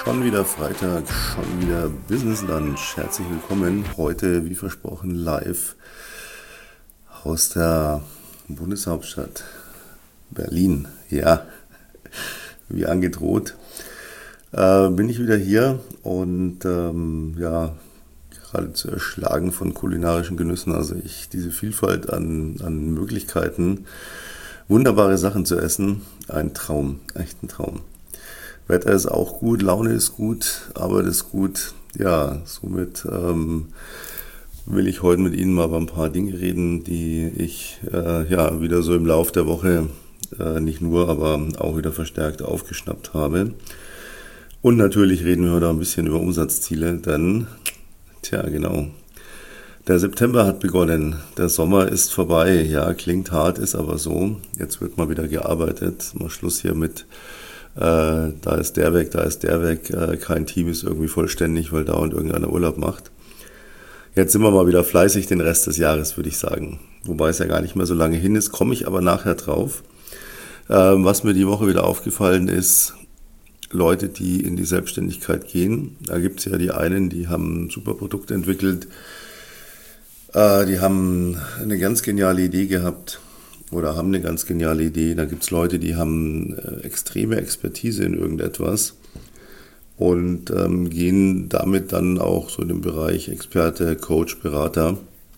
Schon wieder Freitag, schon wieder Business Lunch. Herzlich willkommen. Heute, wie versprochen, live aus der Bundeshauptstadt Berlin. Ja, wie angedroht, bin ich wieder hier und geradezu erschlagen von kulinarischen Genüssen. Also diese Vielfalt an Möglichkeiten, wunderbare Sachen zu essen, ein Traum, echt ein Traum. Wetter ist auch gut, Laune ist gut, Arbeit ist gut. Ja, somit will ich heute mit Ihnen mal über ein paar Dinge reden, die ich wieder so im Lauf der Woche nicht nur, aber auch wieder verstärkt aufgeschnappt habe. Und natürlich reden wir heute ein bisschen über Umsatzziele, denn, genau, der September hat begonnen, der Sommer ist vorbei. Ja, klingt hart, ist aber so. Jetzt wird mal wieder gearbeitet, mal Schluss hier mit da ist der weg, kein Team ist irgendwie vollständig, weil dauernd irgendeiner Urlaub macht. Jetzt sind wir mal wieder fleißig den Rest des Jahres, würde ich sagen. Wobei es ja gar nicht mehr so lange hin ist, komme ich aber nachher drauf. Was mir die Woche wieder aufgefallen ist, Leute, die in die Selbstständigkeit gehen, da gibt es ja die einen, die haben ein super Produkt entwickelt, die haben eine ganz geniale Idee gehabt, oder haben eine ganz geniale Idee. Da gibt es Leute, die haben extreme Expertise in irgendetwas und gehen damit dann auch so in den Bereich Experte, Coach, Berater.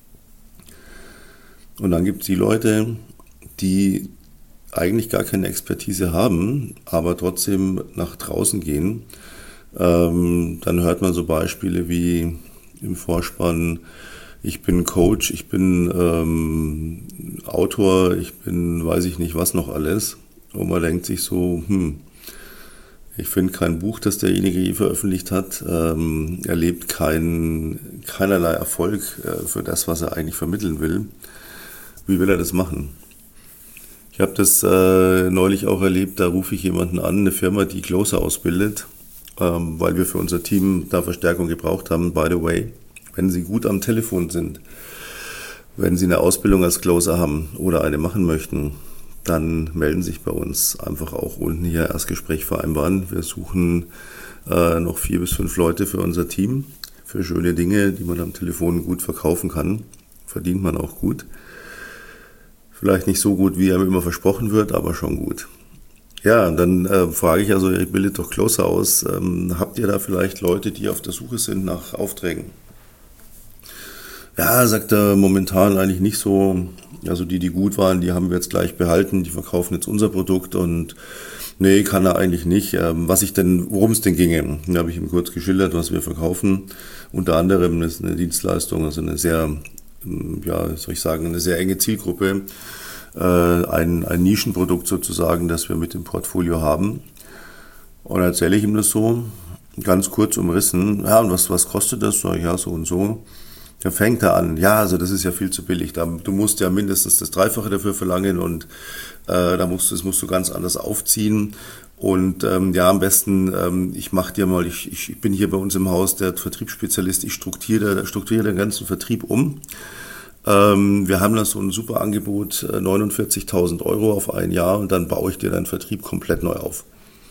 Und dann gibt es die Leute, die eigentlich gar keine Expertise haben, aber trotzdem nach draußen gehen. Dann hört man so Beispiele wie im Vorspann: Ich bin Coach, ich bin Autor, ich bin weiß ich nicht was noch alles. Und man denkt sich so, ich finde kein Buch, das derjenige je veröffentlicht hat, erlebt keinerlei Erfolg für das, was er eigentlich vermitteln will. Wie will er das machen? Ich habe das neulich auch erlebt, da rufe ich jemanden an, eine Firma, die Closer ausbildet, weil wir für unser Team da Verstärkung gebraucht haben, by the way. Wenn Sie gut am Telefon sind, wenn Sie eine Ausbildung als Closer haben oder eine machen möchten, dann melden Sie sich bei uns. Einfach auch unten hier Erstgespräch vereinbaren. Wir suchen noch 4 bis 5 Leute für unser Team, für schöne Dinge, die man am Telefon gut verkaufen kann. Verdient man auch gut. Vielleicht nicht so gut, wie einem immer versprochen wird, aber schon gut. Ja, dann frage ich also, ihr bildet doch Closer aus. Habt ihr da vielleicht Leute, die auf der Suche sind nach Aufträgen? Ja, sagt er, momentan eigentlich nicht so. Also die gut waren, die haben wir jetzt gleich behalten, die verkaufen jetzt unser Produkt und nee, kann er eigentlich nicht. Worum es denn ginge, da habe ich ihm kurz geschildert, was wir verkaufen. Unter anderem ist eine Dienstleistung, also eine sehr, eine sehr enge Zielgruppe, ein Nischenprodukt sozusagen, das wir mit dem Portfolio haben. Und dann erzähle ich ihm das so, ganz kurz umrissen. Ja, und was kostet das? Sag ich, ja, so und so. Dann fängt er an, ja, also das ist ja viel zu billig, du musst ja mindestens das Dreifache dafür verlangen und das musst du ganz anders aufziehen und am besten, ich mache dir mal, ich bin hier bei uns im Haus der Vertriebsspezialist, ich strukturiere den ganzen Vertrieb um. Wir haben da so ein super Angebot, 49.000 Euro auf ein Jahr und dann baue ich dir deinen Vertrieb komplett neu auf.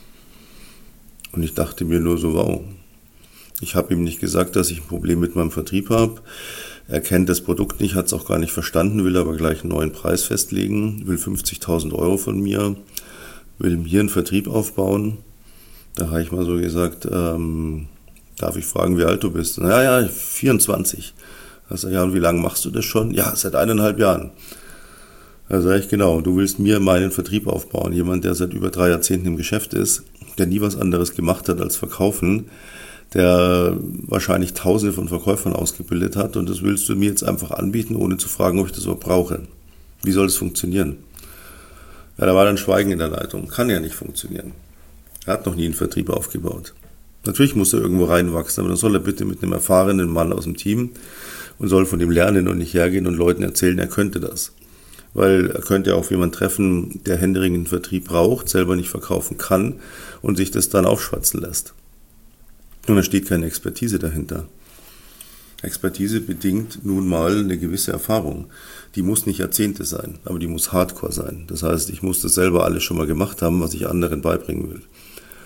Und ich dachte mir nur so, wow. Ich habe ihm nicht gesagt, dass ich ein Problem mit meinem Vertrieb habe. Er kennt das Produkt nicht, hat es auch gar nicht verstanden, will aber gleich einen neuen Preis festlegen, will 50.000 Euro von mir, will mir einen Vertrieb aufbauen. Da habe ich mal so gesagt, darf ich fragen, wie alt du bist? Ja, 24. Da sage ich, ja, und wie lange machst du das schon? Ja, seit 1,5 Jahren. Da sage ich, genau, du willst mir meinen Vertrieb aufbauen. Jemand, der seit über 3 Jahrzehnten im Geschäft ist, der nie was anderes gemacht hat als verkaufen, der wahrscheinlich Tausende von Verkäufern ausgebildet hat und das willst du mir jetzt einfach anbieten, ohne zu fragen, ob ich das überhaupt brauche. Wie soll das funktionieren? Ja, da war dann Schweigen in der Leitung. Kann ja nicht funktionieren. Er hat noch nie einen Vertrieb aufgebaut. Natürlich muss er irgendwo reinwachsen, aber dann soll er bitte mit einem erfahrenen Mann aus dem Team und soll von dem lernen und nicht hergehen und Leuten erzählen, er könnte das. Weil er könnte ja auch jemanden treffen, der händeringend einen Vertrieb braucht, selber nicht verkaufen kann und sich das dann aufschwatzen lässt. Und da steht keine Expertise dahinter. Expertise bedingt nun mal eine gewisse Erfahrung. Die muss nicht Jahrzehnte sein, aber die muss Hardcore sein. Das heißt, ich muss das selber alles schon mal gemacht haben, was ich anderen beibringen will.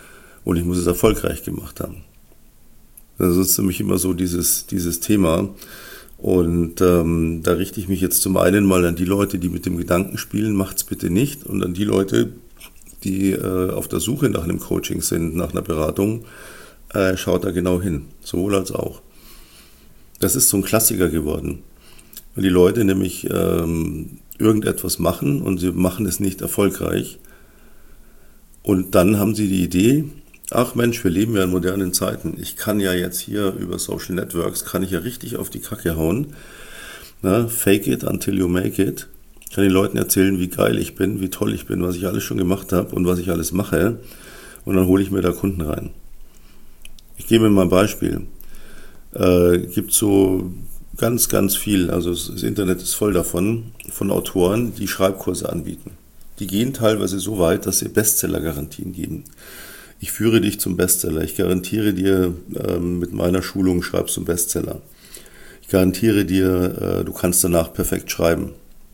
und ich muss es erfolgreich gemacht haben. Das ist für mich immer so dieses Thema. Und da richte ich mich jetzt zum einen mal an die Leute, die mit dem Gedanken spielen, macht's bitte nicht, und an die Leute, die auf der Suche nach einem Coaching sind, nach einer Beratung, schaut da genau hin, sowohl als auch. Das ist so ein Klassiker geworden, weil die Leute nämlich irgendetwas machen und sie machen es nicht erfolgreich. Und dann haben sie die Idee, ach Mensch, wir leben ja in modernen Zeiten. Ich kann ja jetzt hier über Social Networks, kann ich ja richtig auf die Kacke hauen. Na, fake it until you make it. Ich kann den Leuten erzählen, wie geil ich bin, wie toll ich bin, was ich alles schon gemacht habe und was ich alles mache. Und dann hole ich mir da Kunden rein. Ich gebe Ihnen mal ein Beispiel. Gibt so ganz, ganz viel, also das Internet ist voll davon, von Autoren, die Schreibkurse anbieten. Die gehen teilweise so weit, dass sie Bestseller-Garantien geben. Ich führe dich zum Bestseller. Ich garantiere dir, mit meiner Schulung schreibst du einen Bestseller. Ich garantiere dir, du kannst danach perfekt schreiben.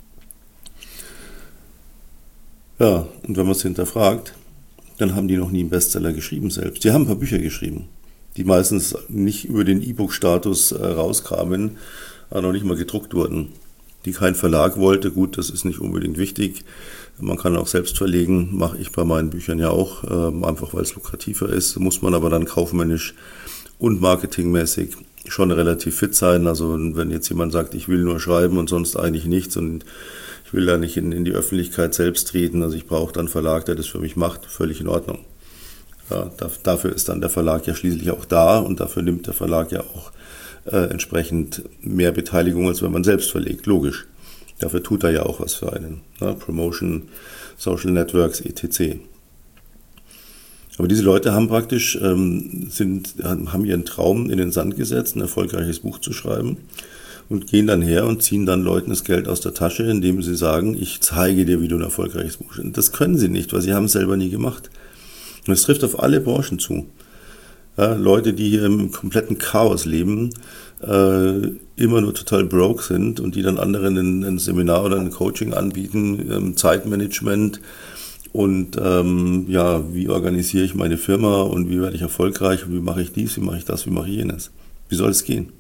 Ja, und wenn man es hinterfragt, dann haben die noch nie einen Bestseller geschrieben selbst. Die haben ein paar Bücher geschrieben, die meistens nicht über den E-Book-Status rauskamen, aber noch nicht mal gedruckt wurden. Die kein Verlag wollte, gut, das ist nicht unbedingt wichtig. Man kann auch selbst verlegen, mache ich bei meinen Büchern ja auch, einfach weil es lukrativer ist. Muss man aber dann kaufmännisch und marketingmäßig schon relativ fit sein. Also wenn jetzt jemand sagt, ich will nur schreiben und sonst eigentlich nichts und ich will da nicht in die Öffentlichkeit selbst treten, also ich brauche dann einen Verlag, der das für mich macht, völlig in Ordnung. Ja, dafür ist dann der Verlag ja schließlich auch da und dafür nimmt der Verlag ja auch entsprechend mehr Beteiligung, als wenn man selbst verlegt, logisch. Dafür tut er ja auch was für einen. Ne? Promotion, Social Networks, etc. Aber diese Leute haben praktisch, haben ihren Traum in den Sand gesetzt, ein erfolgreiches Buch zu schreiben und gehen dann her und ziehen dann Leuten das Geld aus der Tasche, indem sie sagen, ich zeige dir, wie du ein erfolgreiches Buch schreibst. Das können sie nicht, weil sie haben es selber nie gemacht. Und es trifft auf alle Branchen zu. Ja, Leute, die hier im kompletten Chaos leben, immer nur total broke sind und die dann anderen ein Seminar oder ein Coaching anbieten, Zeitmanagement und wie organisiere ich meine Firma und wie werde ich erfolgreich und wie mache ich dies, wie mache ich das, wie mache ich jenes. Wie soll es gehen?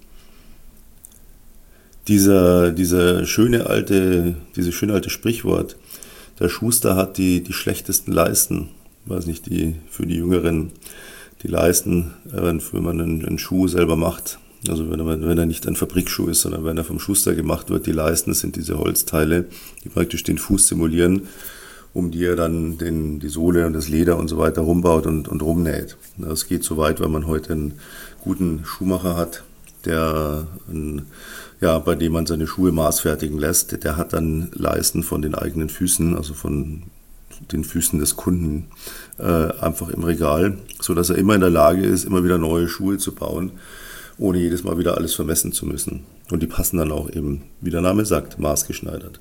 Dieses schöne alte Sprichwort, der Schuster hat die schlechtesten Leisten, weiß nicht, für die Jüngeren, die Leisten, wenn man einen Schuh selber macht. Also wenn er nicht ein Fabrikschuh ist, sondern wenn er vom Schuster gemacht wird, die Leisten, das sind diese Holzteile, die praktisch den Fuß simulieren, um die er dann die Sohle und das Leder und so weiter rumbaut und rumnäht. Das geht so weit, weil man heute einen guten Schuhmacher hat, bei dem man seine Schuhe maßfertigen lässt. Der hat dann Leisten von den eigenen Füßen, also von den Füßen des Kunden, einfach im Regal, so dass er immer in der Lage ist, immer wieder neue Schuhe zu bauen, ohne jedes Mal wieder alles vermessen zu müssen. Und die passen dann auch eben, wie der Name sagt, maßgeschneidert.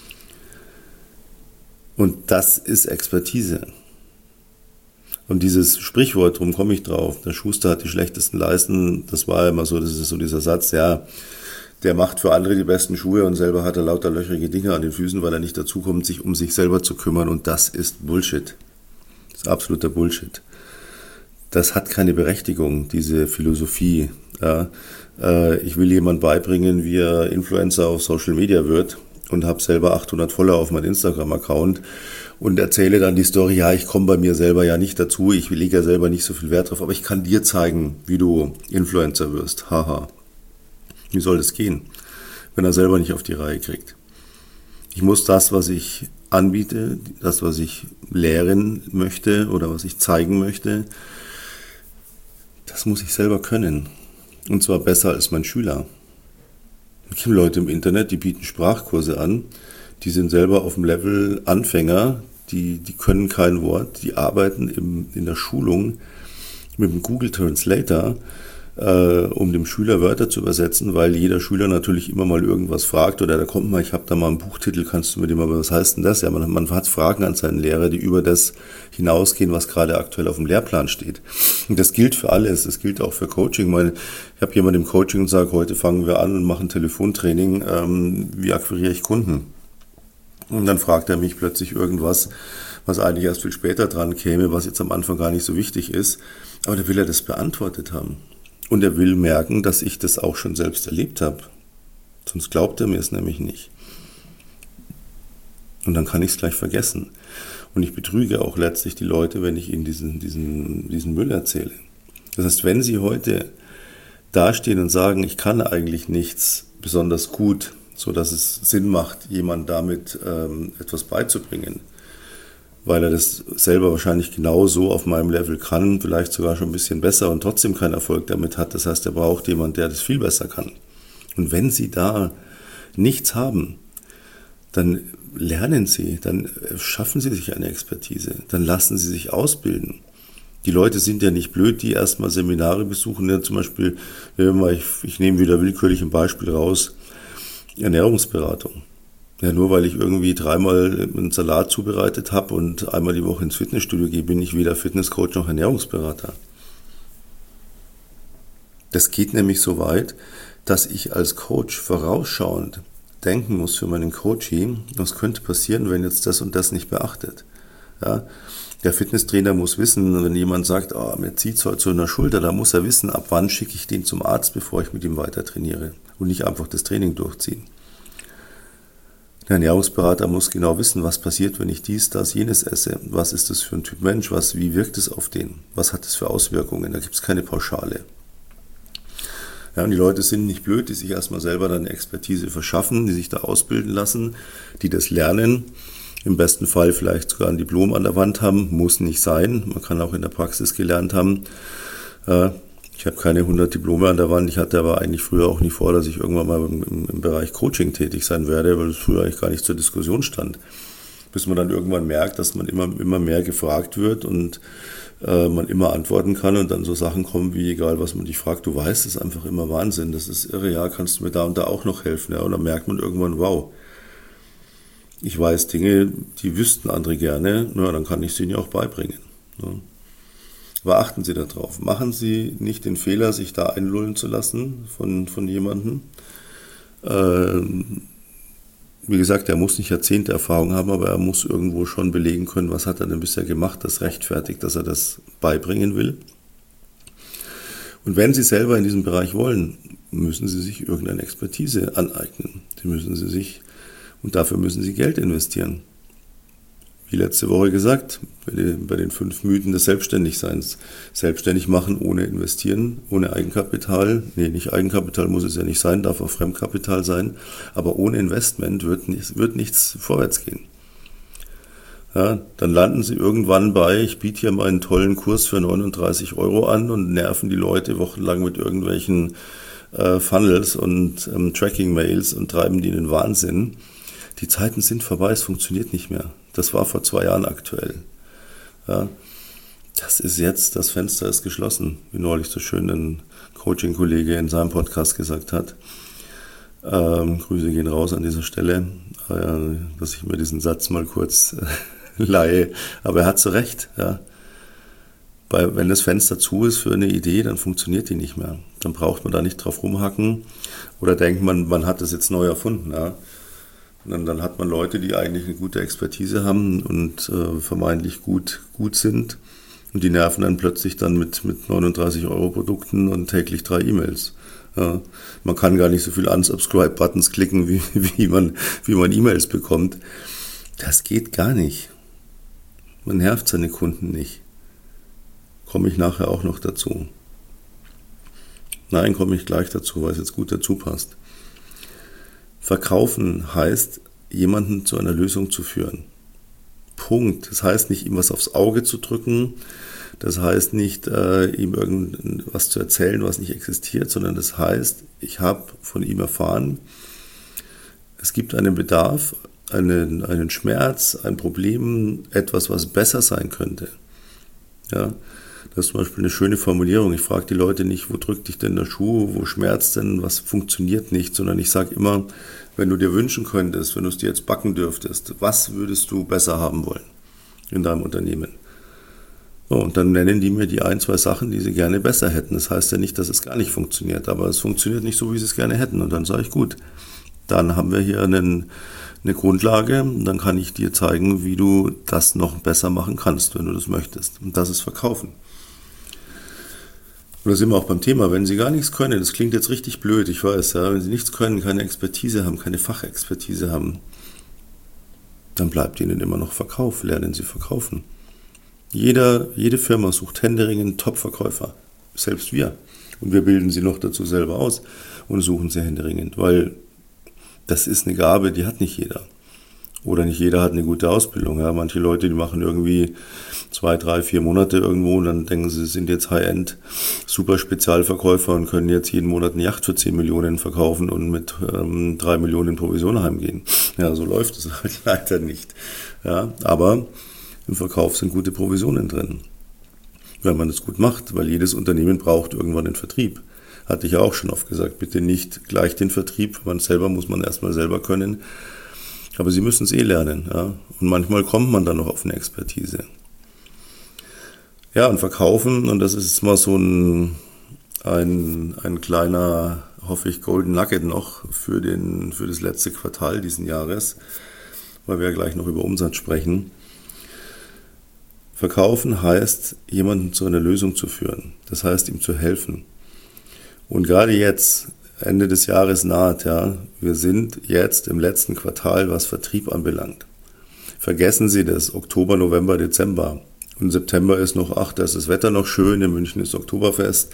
Und das ist Expertise. Und dieses Sprichwort, darum komme ich drauf, der Schuster hat die schlechtesten Leisten, das war immer so, das ist so dieser Satz, ja, der macht für andere die besten Schuhe und selber hat er lauter löcherige Dinge an den Füßen, weil er nicht dazu kommt, sich um sich selber zu kümmern. Und das ist Bullshit. Das ist absoluter Bullshit. Das hat keine Berechtigung, diese Philosophie. Ja, ich will jemand beibringen, wie er Influencer auf Social Media wird und habe selber 800 Follower auf meinem Instagram-Account und erzähle dann die Story, ja, ich komme bei mir selber ja nicht dazu, ich lege ja selber nicht so viel Wert drauf, aber ich kann dir zeigen, wie du Influencer wirst. Haha. Wie soll das gehen, wenn er selber nicht auf die Reihe kriegt? Ich muss das, was ich anbiete, das, was ich lehren möchte oder was ich zeigen möchte, das muss ich selber können. Und zwar besser als mein Schüler. Es gibt Leute im Internet, die bieten Sprachkurse an, die sind selber auf dem Level Anfänger, die können kein Wort, die arbeiten in der Schulung mit dem Google Translator, um dem Schüler Wörter zu übersetzen, weil jeder Schüler natürlich immer mal irgendwas fragt oder da kommt mal, ich habe da mal einen Buchtitel, kannst du mit dem aber, was heißt denn das? Ja, man hat Fragen an seinen Lehrer, die über das hinausgehen, was gerade aktuell auf dem Lehrplan steht. Und das gilt für alles, das gilt auch für Coaching. Ich habe jemanden im Coaching und sage, heute fangen wir an und machen Telefontraining, wie akquiriere ich Kunden? Und dann fragt er mich plötzlich irgendwas, was eigentlich erst viel später dran käme, was jetzt am Anfang gar nicht so wichtig ist. Aber da will er das beantwortet haben. Und er will merken, dass ich das auch schon selbst erlebt habe. Sonst glaubt er mir es nämlich nicht. Und dann kann ich es gleich vergessen. Und ich betrüge auch letztlich die Leute, wenn ich ihnen diesen Müll erzähle. Das heißt, wenn sie heute dastehen und sagen, ich kann eigentlich nichts besonders gut, sodass es Sinn macht, jemand damit etwas beizubringen, weil er das selber wahrscheinlich genauso auf meinem Level kann, vielleicht sogar schon ein bisschen besser und trotzdem keinen Erfolg damit hat. Das heißt, er braucht jemanden, der das viel besser kann. Und wenn Sie da nichts haben, dann lernen Sie, dann schaffen Sie sich eine Expertise, dann lassen Sie sich ausbilden. Die Leute sind ja nicht blöd, die erstmal Seminare besuchen. Ja, zum Beispiel, ich nehme wieder willkürlich ein Beispiel raus, Ernährungsberatung. Ja, nur weil ich irgendwie 3-mal einen Salat zubereitet habe und einmal die Woche ins Fitnessstudio gehe, bin ich weder Fitnesscoach noch Ernährungsberater. Das geht nämlich so weit, dass ich als Coach vorausschauend denken muss für meinen Coaching, was könnte passieren, wenn jetzt das und das nicht beachtet. Ja, der Fitnesstrainer muss wissen, wenn jemand sagt, mir zieht es heute so in der Schulter, da muss er wissen, ab wann schicke ich den zum Arzt, bevor ich mit ihm weiter trainiere und nicht einfach das Training durchziehen. Der Ernährungsberater muss genau wissen, was passiert, wenn ich dies, das, jenes esse. Was ist das für ein Typ Mensch? Wie wirkt es auf den? Was hat es für Auswirkungen? Da gibt es keine Pauschale. Ja, und die Leute sind nicht blöd, die sich erstmal selber dann Expertise verschaffen, die sich da ausbilden lassen, die das lernen. Im besten Fall vielleicht sogar ein Diplom an der Wand haben, muss nicht sein. Man kann auch in der Praxis gelernt haben. Ich habe keine 100 Diplome an der Wand. Ich hatte aber eigentlich früher auch nie vor, dass ich irgendwann mal im Bereich Coaching tätig sein werde, weil es früher eigentlich gar nicht zur Diskussion stand. Bis man dann irgendwann merkt, dass man immer mehr gefragt wird und man immer antworten kann und dann so Sachen kommen wie, egal was man dich fragt, du weißt, das ist einfach immer Wahnsinn. Das ist irre, ja, kannst du mir da und da auch noch helfen? Ja, und dann merkt man irgendwann, wow, ich weiß Dinge, die wüssten andere gerne, na, dann kann ich sie ihnen auch beibringen. Ja. Aber achten Sie darauf. Machen Sie nicht den Fehler, sich da einlullen zu lassen von jemandem. Wie gesagt, er muss nicht Jahrzehnte Erfahrung haben, aber er muss irgendwo schon belegen können, was hat er denn bisher gemacht, das rechtfertigt, dass er das beibringen will. Und wenn Sie selber in diesem Bereich wollen, müssen Sie sich irgendeine Expertise aneignen. Und dafür müssen Sie Geld investieren. Wie letzte Woche gesagt, bei den 5 Mythen des Selbstständigseins. Selbstständig machen ohne investieren, ohne Eigenkapital. Nee, nicht Eigenkapital muss es ja nicht sein, darf auch Fremdkapital sein. Aber ohne Investment wird nichts vorwärts gehen. Ja, dann landen Sie irgendwann ich biete hier mal einen tollen Kurs für 39 € an und nerven die Leute wochenlang mit irgendwelchen Funnels und Tracking-Mails und treiben die in den Wahnsinn. Die Zeiten sind vorbei, es funktioniert nicht mehr. Das war vor 2 Jahren aktuell. Ja, das ist jetzt, das Fenster ist geschlossen, wie neulich so schön ein Coaching-Kollege in seinem Podcast gesagt hat. Grüße gehen raus an dieser Stelle, dass ich mir diesen Satz mal kurz leihe. Aber er hat so recht. Ja. Wenn das Fenster zu ist für eine Idee, dann funktioniert die nicht mehr. Dann braucht man da nicht drauf rumhacken oder denkt man hat das jetzt neu erfunden. Ja. Und dann hat man Leute, die eigentlich eine gute Expertise haben und vermeintlich gut sind. Und die nerven dann plötzlich dann mit 39 € Produkten und täglich 3 E-Mails. Ja, man kann gar nicht so viel Unsubscribe-Buttons klicken, wie man E-Mails bekommt. Das geht gar nicht. Man nervt seine Kunden nicht. Komme ich nachher auch noch dazu. Nein, komme ich gleich dazu, weil es jetzt gut dazu passt. Verkaufen heißt, jemanden zu einer Lösung zu führen. Punkt. Das heißt nicht, ihm was aufs Auge zu drücken. Das heißt nicht, ihm irgendwas zu erzählen, was nicht existiert, sondern das heißt, ich habe von ihm erfahren, es gibt einen Bedarf, einen Schmerz, ein Problem, etwas, was besser sein könnte. Ja, das ist zum Beispiel eine schöne Formulierung. Ich frage die Leute nicht, wo drückt dich denn der Schuh, wo schmerzt denn, was funktioniert nicht, sondern ich sage immer, wenn du dir wünschen könntest, wenn du es dir jetzt backen dürftest, was würdest du besser haben wollen in deinem Unternehmen? So, und dann nennen die mir die 1, 2 Sachen, die sie gerne besser hätten. Das heißt ja nicht, dass es gar nicht funktioniert, aber es funktioniert nicht so, wie sie es gerne hätten. Und dann sage ich, gut, dann haben wir hier einen eine Grundlage, dann kann ich dir zeigen, wie du das noch besser machen kannst, wenn du das möchtest. Und das ist Verkaufen. Und da sind wir auch beim Thema, wenn Sie gar nichts können, das klingt jetzt richtig blöd, ich weiß, ja, wenn Sie nichts können, keine Expertise haben, keine Fachexpertise haben, dann bleibt Ihnen immer noch Verkauf, lernen Sie verkaufen. Jede Firma sucht händeringend Top-Verkäufer, selbst wir. Und wir bilden sie noch dazu selber aus und suchen sie händeringend, weil das ist eine Gabe, die hat nicht jeder. Oder nicht jeder hat eine gute Ausbildung. Ja. Manche Leute, die machen irgendwie 2, 3, 4 Monate irgendwo und dann denken sie sind jetzt High-End, super Spezialverkäufer und können jetzt jeden Monat eine Yacht für 10 Millionen verkaufen und mit 3 Millionen Provision heimgehen. Ja, so läuft es halt leider nicht. Ja, aber im Verkauf sind gute Provisionen drin, wenn man das gut macht, weil jedes Unternehmen braucht irgendwann den Vertrieb. Hatte ich ja auch schon oft gesagt, bitte nicht gleich den Vertrieb, man selber muss man erstmal selber können, aber Sie müssen es lernen. Ja? Und manchmal kommt man dann noch auf eine Expertise. Ja, und verkaufen, und das ist jetzt mal so ein kleiner, hoffe ich, Golden Nugget noch für das letzte Quartal diesen Jahres, weil wir ja gleich noch über Umsatz sprechen. Verkaufen heißt, jemanden zu einer Lösung zu führen. Das heißt, ihm zu helfen. Und gerade jetzt, Ende des Jahres naht, ja, wir sind jetzt im letzten Quartal, was Vertrieb anbelangt. Vergessen Sie das, Oktober, November, Dezember. Und September ist noch, da ist das Wetter noch schön, in München ist Oktoberfest.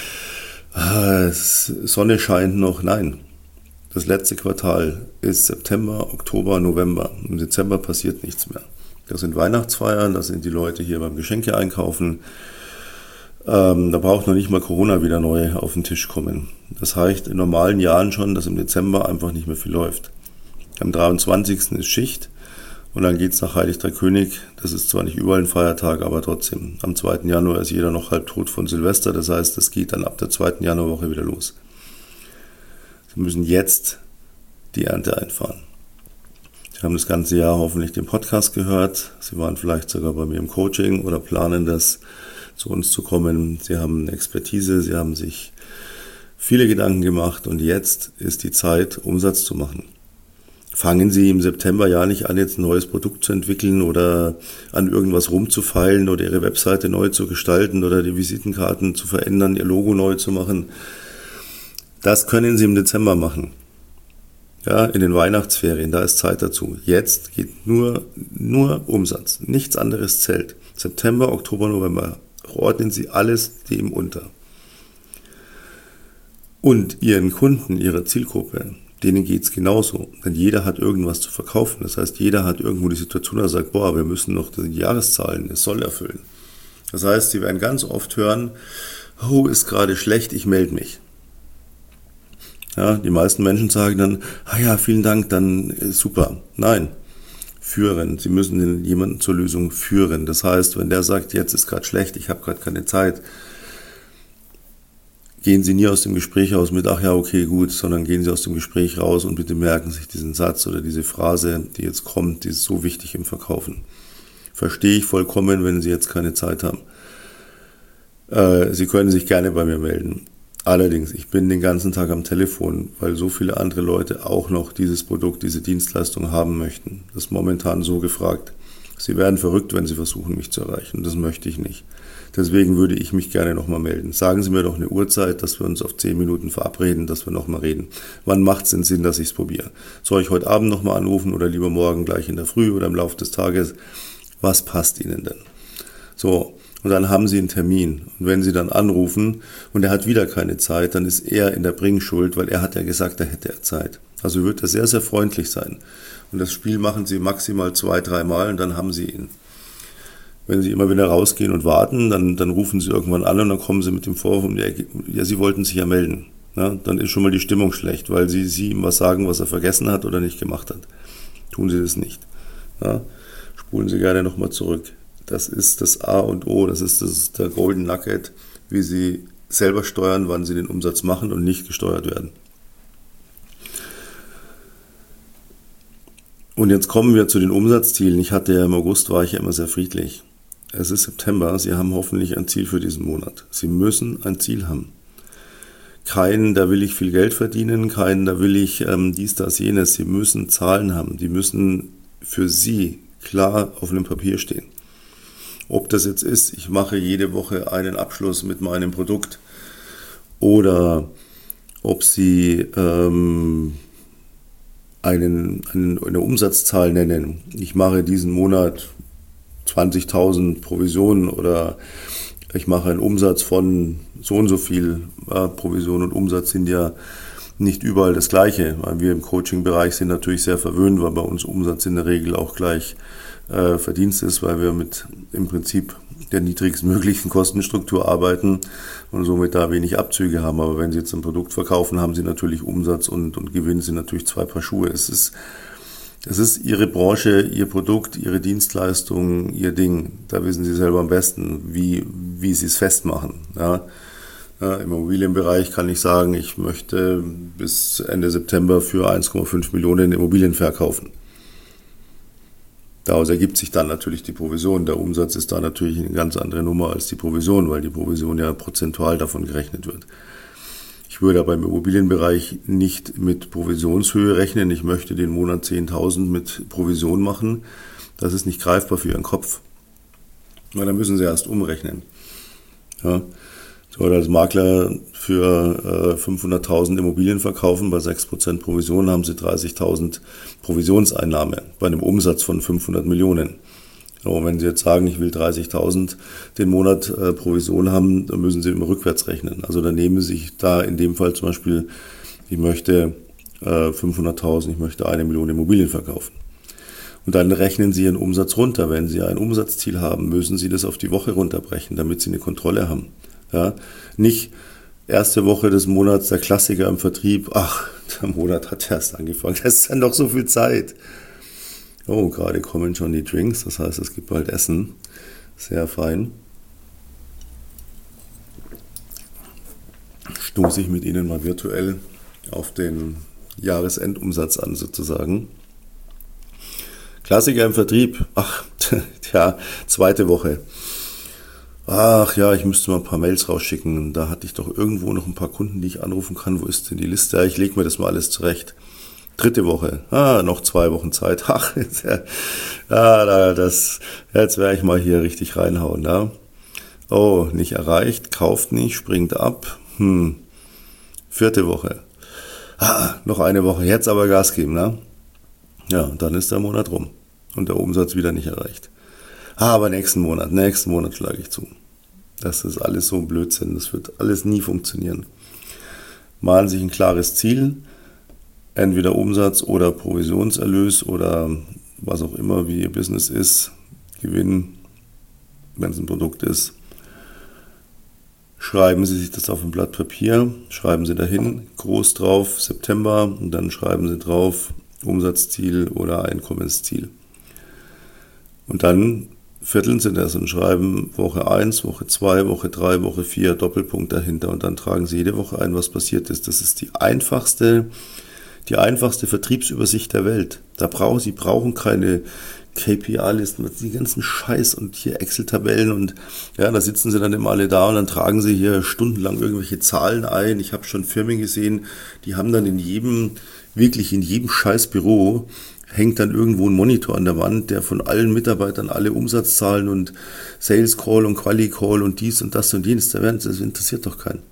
Sonne scheint noch, nein. Das letzte Quartal ist September, Oktober, November. Im Dezember passiert nichts mehr. Das sind Weihnachtsfeiern, das sind die Leute hier beim Geschenke einkaufen. Da braucht noch nicht mal Corona wieder neu auf den Tisch kommen. Das heißt in normalen Jahren schon, dass im Dezember einfach nicht mehr viel läuft. Am 23. ist Schicht und dann geht's nach Heilig Drei König. Das ist zwar nicht überall ein Feiertag, aber trotzdem. Am 2. Januar ist jeder noch halbtot von Silvester. Das heißt, das geht dann ab der 2. Januarwoche wieder los. Sie müssen jetzt die Ernte einfahren. Sie haben das ganze Jahr hoffentlich den Podcast gehört. Sie waren vielleicht sogar bei mir im Coaching oder planen das, zu uns zu kommen. Sie haben Expertise, Sie haben sich viele Gedanken gemacht und jetzt ist die Zeit, Umsatz zu machen. Fangen Sie im September ja nicht an, jetzt ein neues Produkt zu entwickeln oder an irgendwas rumzufeilen oder Ihre Webseite neu zu gestalten oder die Visitenkarten zu verändern, Ihr Logo neu zu machen. Das können Sie im Dezember machen. Ja, in den Weihnachtsferien, da ist Zeit dazu. Jetzt geht nur Umsatz, nichts anderes zählt. September, Oktober, November, ordnen Sie alles dem unter. Und Ihren Kunden, Ihrer Zielgruppe, denen geht's genauso. Denn jeder hat irgendwas zu verkaufen. Das heißt, jeder hat irgendwo die Situation, da sagt, wir müssen noch die Jahreszahlen, es soll erfüllen. Das heißt, Sie werden ganz oft hören, ist gerade schlecht, ich melde mich. Ja, die meisten Menschen sagen dann, vielen Dank, dann super. Nein, führen. Sie müssen jemanden zur Lösung führen. Das heißt, wenn der sagt, jetzt ist gerade schlecht, ich habe gerade keine Zeit, gehen Sie nie aus dem Gespräch raus mit, okay, gut, sondern gehen Sie aus dem Gespräch raus und bitte merken sich diesen Satz oder diese Phrase, die jetzt kommt, die ist so wichtig im Verkaufen. Verstehe ich vollkommen, wenn Sie jetzt keine Zeit haben. Sie können sich gerne bei mir melden. Allerdings, ich bin den ganzen Tag am Telefon, weil so viele andere Leute auch noch dieses Produkt, diese Dienstleistung haben möchten. Das ist momentan so gefragt. Sie werden verrückt, wenn Sie versuchen, mich zu erreichen. Das möchte ich nicht. Deswegen würde ich mich gerne nochmal melden. Sagen Sie mir doch eine Uhrzeit, dass wir uns auf 10 Minuten verabreden, dass wir nochmal reden. Wann macht es denn Sinn, dass ich es probiere? Soll ich heute Abend nochmal anrufen oder lieber morgen gleich in der Früh oder im Laufe des Tages? Was passt Ihnen denn? So. Und dann haben Sie einen Termin. Und wenn Sie dann anrufen und er hat wieder keine Zeit, dann ist er in der Bringschuld, weil er hat ja gesagt, er hätte Zeit. Also wird er sehr, sehr freundlich sein. Und das Spiel machen Sie maximal 2, 3 Mal und dann haben Sie ihn. Wenn Sie immer wieder rausgehen und warten, dann rufen Sie irgendwann an und dann kommen Sie mit dem Vorwurf um die Ecke, ja, Sie wollten sich ja melden. Ja, dann ist schon mal die Stimmung schlecht, weil Sie ihm was sagen, was er vergessen hat oder nicht gemacht hat. Tun Sie das nicht. Ja, spulen Sie gerne nochmal zurück. Das ist das A und O, das ist der Golden Nugget, wie Sie selber steuern, wann Sie den Umsatz machen und nicht gesteuert werden. Und jetzt kommen wir zu den Umsatzzielen. Im August war ich ja immer sehr friedlich. Es ist September, Sie haben hoffentlich ein Ziel für diesen Monat. Sie müssen ein Ziel haben. keinen, da will ich viel Geld verdienen, keinen, da will ich dies, das, jenes. Sie müssen Zahlen haben, die müssen für Sie klar auf einem Papier stehen. Ob das jetzt ist, ich mache jede Woche einen Abschluss mit meinem Produkt oder ob Sie eine Umsatzzahl nennen. Ich mache diesen Monat 20.000 Provisionen oder ich mache einen Umsatz von so und so viel. Provision und Umsatz sind ja nicht überall das Gleiche. Weil wir im Coaching-Bereich sind natürlich sehr verwöhnt, weil bei uns Umsatz in der Regel auch gleich Verdienst ist, weil wir mit im Prinzip der niedrigstmöglichen Kostenstruktur arbeiten und somit da wenig Abzüge haben. Aber wenn Sie jetzt ein Produkt verkaufen, haben Sie natürlich Umsatz und Gewinn sind natürlich zwei Paar Schuhe. Es ist Ihre Branche, Ihr Produkt, Ihre Dienstleistung, Ihr Ding. Da wissen Sie selber am besten, wie Sie es festmachen. Ja. Ja, im Immobilienbereich kann ich sagen, ich möchte bis Ende September für 1,5 Millionen Immobilien verkaufen. Daraus ergibt sich dann natürlich die Provision. Der Umsatz ist da natürlich eine ganz andere Nummer als die Provision, weil die Provision ja prozentual davon gerechnet wird. Ich würde aber im Immobilienbereich nicht mit Provisionshöhe rechnen. Ich möchte den Monat 10.000 mit Provision machen. Das ist nicht greifbar für Ihren Kopf. Weil dann müssen Sie erst umrechnen. Ja. So, als Makler für 500.000 Immobilien verkaufen, bei 6% Provision haben Sie 30.000 Provisionseinnahme bei einem Umsatz von 500 Millionen. So, wenn Sie jetzt sagen, ich will 30.000 den Monat Provision haben, dann müssen Sie immer rückwärts rechnen. Also dann nehmen Sie sich da in dem Fall zum Beispiel, ich möchte 500.000, ich möchte 1 Million Immobilien verkaufen. Und dann rechnen Sie Ihren Umsatz runter. Wenn Sie ein Umsatzziel haben, müssen Sie das auf die Woche runterbrechen, damit Sie eine Kontrolle haben. Ja, nicht erste Woche des Monats der Klassiker im Vertrieb, ach, der Monat hat erst angefangen, das ist ja noch so viel Zeit. Oh, gerade kommen schon die Drinks, das heißt, es gibt bald Essen, sehr fein. Stoße ich mit Ihnen mal virtuell auf den Jahresendumsatz an sozusagen. Klassiker im Vertrieb, ach, ja, zweite Woche. Ach ja, ich müsste mal ein paar Mails rausschicken. Da hatte ich doch irgendwo noch ein paar Kunden, die ich anrufen kann. Wo ist denn die Liste? Ja, ich lege mir das mal alles zurecht. Dritte Woche. Noch 2 Wochen Zeit. Ach, jetzt werde ich mal hier richtig reinhauen. Ja. Oh, nicht erreicht, kauft nicht, springt ab. 4. Woche. Noch eine Woche. Jetzt aber Gas geben. Ne? Ja, und dann ist der Monat rum. Und der Umsatz wieder nicht erreicht. Aber nächsten Monat schlage ich zu. Das ist alles so ein Blödsinn. Das wird alles nie funktionieren. Malen sich ein klares Ziel, entweder Umsatz oder Provisionserlös oder was auch immer, wie Ihr Business ist, Gewinn, wenn es ein Produkt ist. Schreiben Sie sich das auf ein Blatt Papier, schreiben Sie dahin, groß drauf, September, und dann schreiben Sie drauf Umsatzziel oder Einkommensziel. Und dann vierteln Sie das und schreiben Woche 1, Woche 2, Woche 3, Woche 4, Doppelpunkt dahinter und dann tragen Sie jede Woche ein, was passiert ist. Das ist die einfachste Vertriebsübersicht der Welt. Sie brauchen keine KPI-Listen, die ganzen Scheiß und hier Excel-Tabellen und ja, da sitzen Sie dann immer alle da und dann tragen Sie hier stundenlang irgendwelche Zahlen ein. Ich habe schon Firmen gesehen, die haben dann in jedem Scheißbüro hängt dann irgendwo ein Monitor an der Wand, der von allen Mitarbeitern alle Umsatzzahlen und Sales Call und Quali Call und dies und das und jenes, das interessiert doch keinen.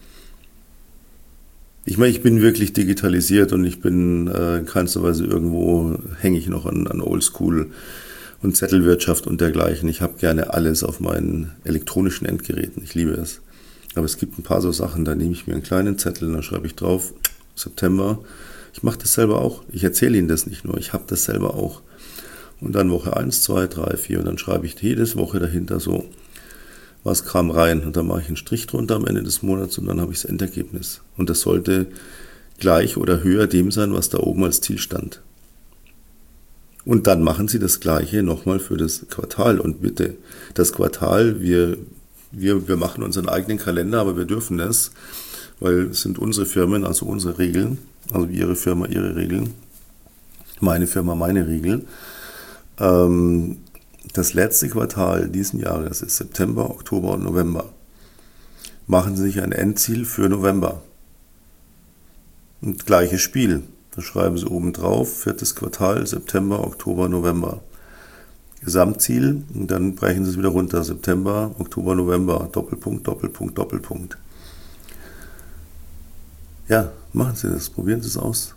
Ich meine, ich bin wirklich digitalisiert und ich bin in keinster Weise irgendwo, hänge ich noch an Oldschool und Zettelwirtschaft und dergleichen. Ich habe gerne alles auf meinen elektronischen Endgeräten, ich liebe es. Aber es gibt ein paar so Sachen, da nehme ich mir einen kleinen Zettel, da schreibe ich drauf, September. Ich mache das selber auch. Ich erzähle Ihnen das nicht nur, ich habe das selber auch. Und dann Woche 1, 2, 3, 4 und dann schreibe ich jede Woche dahinter so, was kam rein. Und dann mache ich einen Strich drunter am Ende des Monats und dann habe ich das Endergebnis. Und das sollte gleich oder höher dem sein, was da oben als Ziel stand. Und dann machen Sie das Gleiche nochmal für das Quartal. Und bitte, das Quartal, wir machen unseren eigenen Kalender, aber wir dürfen es, weil es sind unsere Firmen, also unsere Regeln. Also Ihre Firma, Ihre Regeln, meine Firma, meine Regeln. Das letzte Quartal diesen Jahres ist September, Oktober und November. Machen Sie sich ein Endziel für November. Und gleiches Spiel. Da schreiben Sie oben drauf, 4. Quartal, September, Oktober, November. Gesamtziel und dann brechen Sie es wieder runter. September, Oktober, November, Doppelpunkt, Doppelpunkt, Doppelpunkt. Ja, machen Sie das, probieren Sie es aus.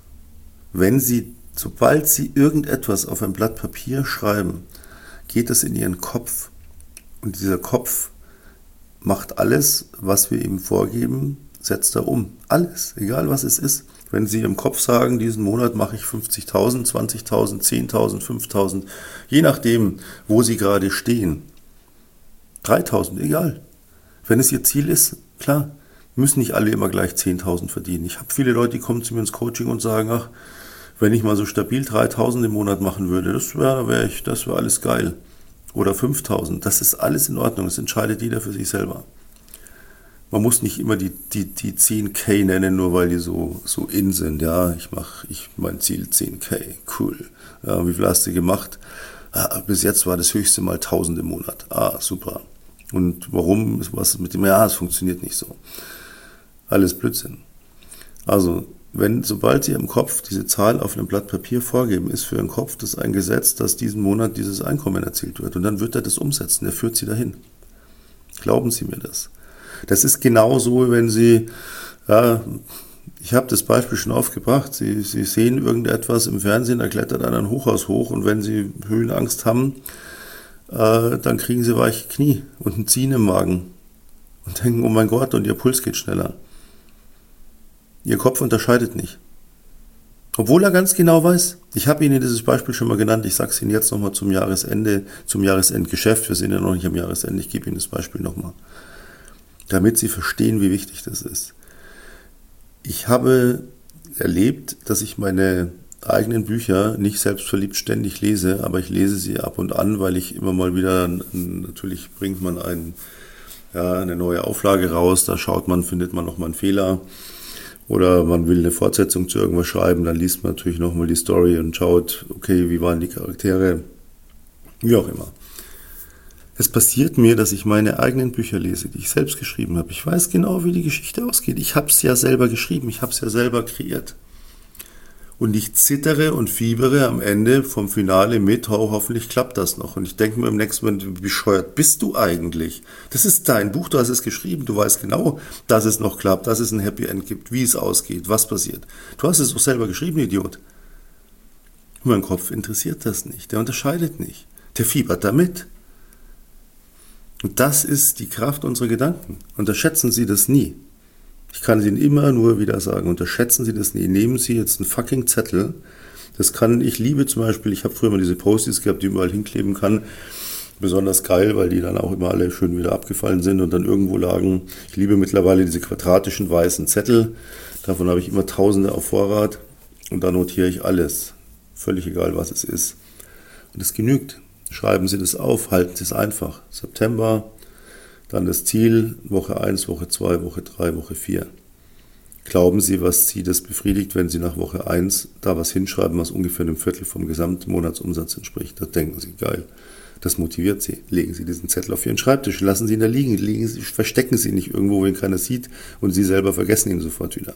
Sobald Sie irgendetwas auf ein Blatt Papier schreiben, geht es in Ihren Kopf. Und dieser Kopf macht alles, was wir ihm vorgeben, setzt er um. Alles, egal was es ist. Wenn Sie im Kopf sagen, diesen Monat mache ich 50.000, 20.000, 10.000, 5.000, je nachdem, wo Sie gerade stehen. 3.000, egal. Wenn es Ihr Ziel ist, klar, müssen nicht alle immer gleich 10.000 verdienen. Ich habe viele Leute, die kommen zu mir ins Coaching und sagen, ach, wenn ich mal so stabil 3.000 im Monat machen würde, das wäre alles geil. Oder 5.000, das ist alles in Ordnung, das entscheidet jeder für sich selber. Man muss nicht immer die 10K nennen, nur weil die so in sind. Ja, mein Ziel 10K, cool. Ja, wie viel hast du gemacht? Bis jetzt war das höchste mal 1.000 im Monat. Super. Und warum? Was mit dem? Ja, es funktioniert nicht so. Alles Blödsinn. Also, sobald Sie im Kopf diese Zahl auf einem Blatt Papier vorgeben, ist für Ihren Kopf das ein Gesetz, dass diesen Monat dieses Einkommen erzielt wird. Und dann wird er das umsetzen, er führt Sie dahin. Glauben Sie mir das. Das ist genauso, wenn Sie, ich habe das Beispiel schon aufgebracht, Sie sehen irgendetwas im Fernsehen, da klettert einer ein Hochhaus hoch und wenn Sie Höhenangst haben, dann kriegen Sie weiche Knie und ein Ziehen im Magen und denken, oh mein Gott, und Ihr Puls geht schneller. Ihr Kopf unterscheidet nicht. Obwohl er ganz genau weiß, ich habe Ihnen dieses Beispiel schon mal genannt, ich sage es Ihnen jetzt nochmal zum Jahresende, zum Jahresendgeschäft, wir sind ja noch nicht am Jahresende, ich gebe Ihnen das Beispiel nochmal, damit Sie verstehen, wie wichtig das ist. Ich habe erlebt, dass ich meine eigenen Bücher nicht selbstverliebt ständig lese, aber ich lese sie ab und an, weil ich immer mal wieder, natürlich bringt man eine neue Auflage raus, da findet man nochmal einen Fehler. Oder man will eine Fortsetzung zu irgendwas schreiben, dann liest man natürlich nochmal die Story und schaut, okay, wie waren die Charaktere, wie auch immer. Es passiert mir, dass ich meine eigenen Bücher lese, die ich selbst geschrieben habe. Ich weiß genau, wie die Geschichte ausgeht. Ich habe es ja selber geschrieben, ich habe es ja selber kreiert. Und ich zittere und fiebere am Ende vom Finale mit, hoffentlich klappt das noch. Und ich denke mir im nächsten Moment, wie bescheuert bist du eigentlich? Das ist dein Buch, du hast es geschrieben, du weißt genau, dass es noch klappt, dass es ein Happy End gibt, wie es ausgeht, was passiert. Du hast es doch selber geschrieben, Idiot. Und mein Kopf interessiert das nicht, der unterscheidet nicht, der fiebert damit. Und das ist die Kraft unserer Gedanken. Unterschätzen Sie das nie. Ich kann es Ihnen immer nur wieder sagen, unterschätzen Sie das nie. Nehmen Sie jetzt einen fucking Zettel. Ich liebe zum Beispiel, ich habe früher mal diese Post-its gehabt, die überall hinkleben kann. Besonders geil, weil die dann auch immer alle schön wieder abgefallen sind und dann irgendwo lagen. Ich liebe mittlerweile diese quadratischen weißen Zettel. Davon habe ich immer Tausende auf Vorrat. Und da notiere ich alles. Völlig egal, was es ist. Und es genügt. Schreiben Sie das auf, halten Sie es einfach. September, dann das Ziel, Woche 1, Woche 2, Woche 3, Woche 4. Glauben Sie, was Sie das befriedigt, wenn Sie nach Woche 1 da was hinschreiben, was ungefähr einem Viertel vom Gesamtmonatsumsatz entspricht? Da denken Sie, geil, das motiviert Sie. Legen Sie diesen Zettel auf Ihren Schreibtisch, lassen Sie ihn da liegen, verstecken Sie ihn nicht irgendwo, wo ihn keiner sieht und Sie selber vergessen ihn sofort wieder.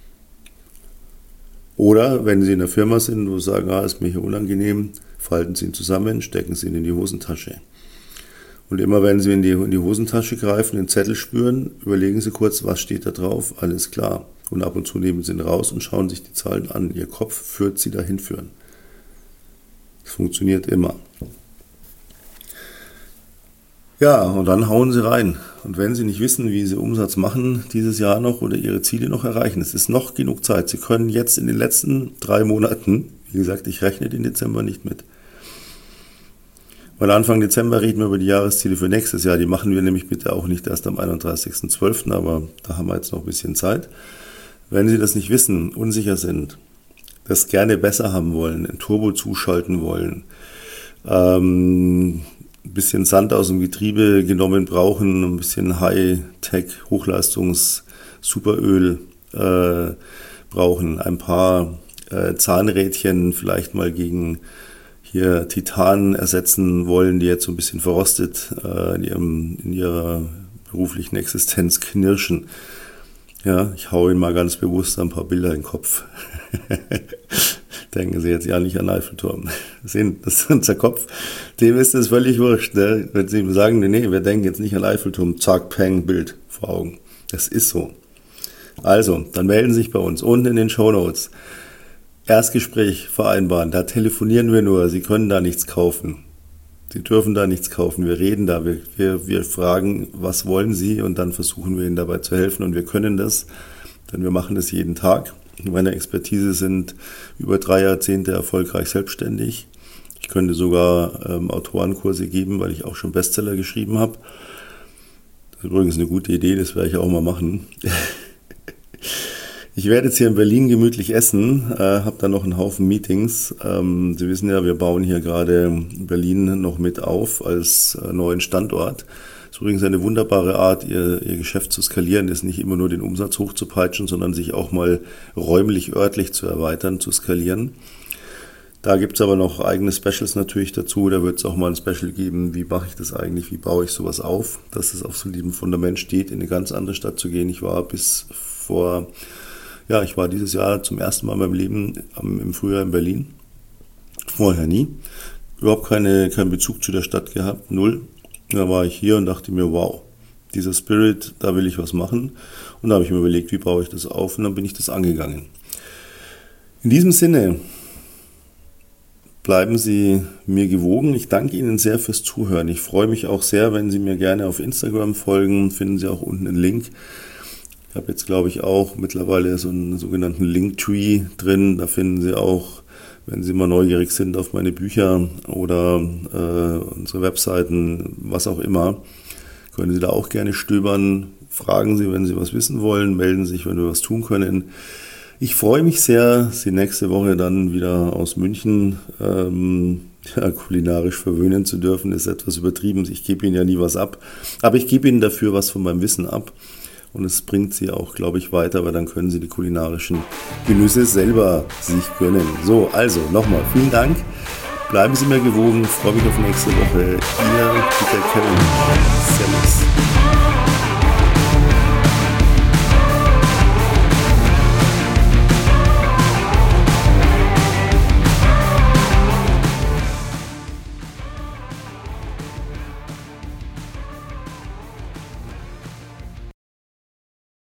Oder wenn Sie in der Firma sind, wo Sie sagen, ist mir hier unangenehm, falten Sie ihn zusammen, stecken Sie ihn in die Hosentasche. Und immer wenn Sie in die Hosentasche greifen, den Zettel spüren, überlegen Sie kurz, was steht da drauf, alles klar. Und ab und zu nehmen Sie ihn raus und schauen sich die Zahlen an. Ihr Kopf führt Sie dahin führen. Das funktioniert immer. Ja, und dann hauen Sie rein. Und wenn Sie nicht wissen, wie Sie Umsatz machen dieses Jahr noch oder Ihre Ziele noch erreichen, es ist noch genug Zeit. Sie können jetzt in den letzten 3 Monaten, wie gesagt, ich rechne den Dezember nicht mit, weil Anfang Dezember reden wir über die Jahresziele für nächstes Jahr. Die machen wir nämlich bitte auch nicht erst am 31.12., aber da haben wir jetzt noch ein bisschen Zeit. Wenn Sie das nicht wissen, unsicher sind, das gerne besser haben wollen, ein Turbo zuschalten wollen, ein bisschen Sand aus dem Getriebe genommen brauchen, ein bisschen High-Tech, Hochleistungs-Superöl brauchen, ein paar Zahnrädchen vielleicht mal gegen hier Titan ersetzen wollen, die jetzt so ein bisschen verrostet in ihrer beruflichen Existenz knirschen. Ja, ich hau Ihnen mal ganz bewusst ein paar Bilder in den Kopf. Denken Sie jetzt ja nicht an Eiffelturm. Sehen, das ist unser Kopf. Dem ist es völlig wurscht. Ne? Wenn Sie ihm sagen, nee, wir denken jetzt nicht an Eiffelturm, zack, peng, Bild vor Augen. Das ist so. Also, dann melden Sie sich bei uns unten in den Shownotes. Erstgespräch vereinbaren, da telefonieren wir nur, Sie können da nichts kaufen. Sie dürfen da nichts kaufen, wir reden da, wir fragen, was wollen Sie, und dann versuchen wir Ihnen dabei zu helfen, und wir können das, denn wir machen das jeden Tag. Meine Expertise sind über 3 Jahrzehnte erfolgreich selbstständig. Ich könnte sogar Autorenkurse geben, weil ich auch schon Bestseller geschrieben habe. Das ist übrigens eine gute Idee, das werde ich auch mal machen. Ich werde jetzt hier in Berlin gemütlich essen, habe dann noch einen Haufen Meetings. Sie wissen ja, wir bauen hier gerade Berlin noch mit auf als neuen Standort. Das ist übrigens eine wunderbare Art, ihr Geschäft zu skalieren, ist nicht immer nur den Umsatz hochzupeitschen, sondern sich auch mal räumlich, örtlich zu erweitern, zu skalieren. Da gibt es aber noch eigene Specials natürlich dazu. Da wird es auch mal ein Special geben, wie mache ich das eigentlich, wie baue ich sowas auf, dass es auf solidem Fundament steht, in eine ganz andere Stadt zu gehen. Ich war dieses Jahr zum ersten Mal in meinem Leben im Frühjahr in Berlin. Vorher nie. Überhaupt keinen Bezug zu der Stadt gehabt, null. Da war ich hier und dachte mir, wow, dieser Spirit, da will ich was machen. Und da habe ich mir überlegt, wie baue ich das auf, und dann bin ich das angegangen. In diesem Sinne, bleiben Sie mir gewogen. Ich danke Ihnen sehr fürs Zuhören. Ich freue mich auch sehr, wenn Sie mir gerne auf Instagram folgen. Finden Sie auch unten einen Link. Ich habe jetzt, glaube ich, auch mittlerweile so einen sogenannten Linktree drin. Da finden Sie auch, wenn Sie mal neugierig sind auf meine Bücher oder unsere Webseiten, was auch immer, können Sie da auch gerne stöbern. Fragen Sie, wenn Sie was wissen wollen. Melden Sie sich, wenn wir was tun können. Ich freue mich sehr, Sie nächste Woche dann wieder aus München kulinarisch verwöhnen zu dürfen. Ist etwas übertrieben. Ich gebe Ihnen ja nie was ab. Aber ich gebe Ihnen dafür was von meinem Wissen ab. Und es bringt Sie auch, glaube ich, weiter, weil dann können Sie die kulinarischen Genüsse selber sich gönnen. So, also nochmal vielen Dank. Bleiben Sie mir gewogen. Ich freue mich auf nächste Woche. Ihr Peter Kevin. Servus.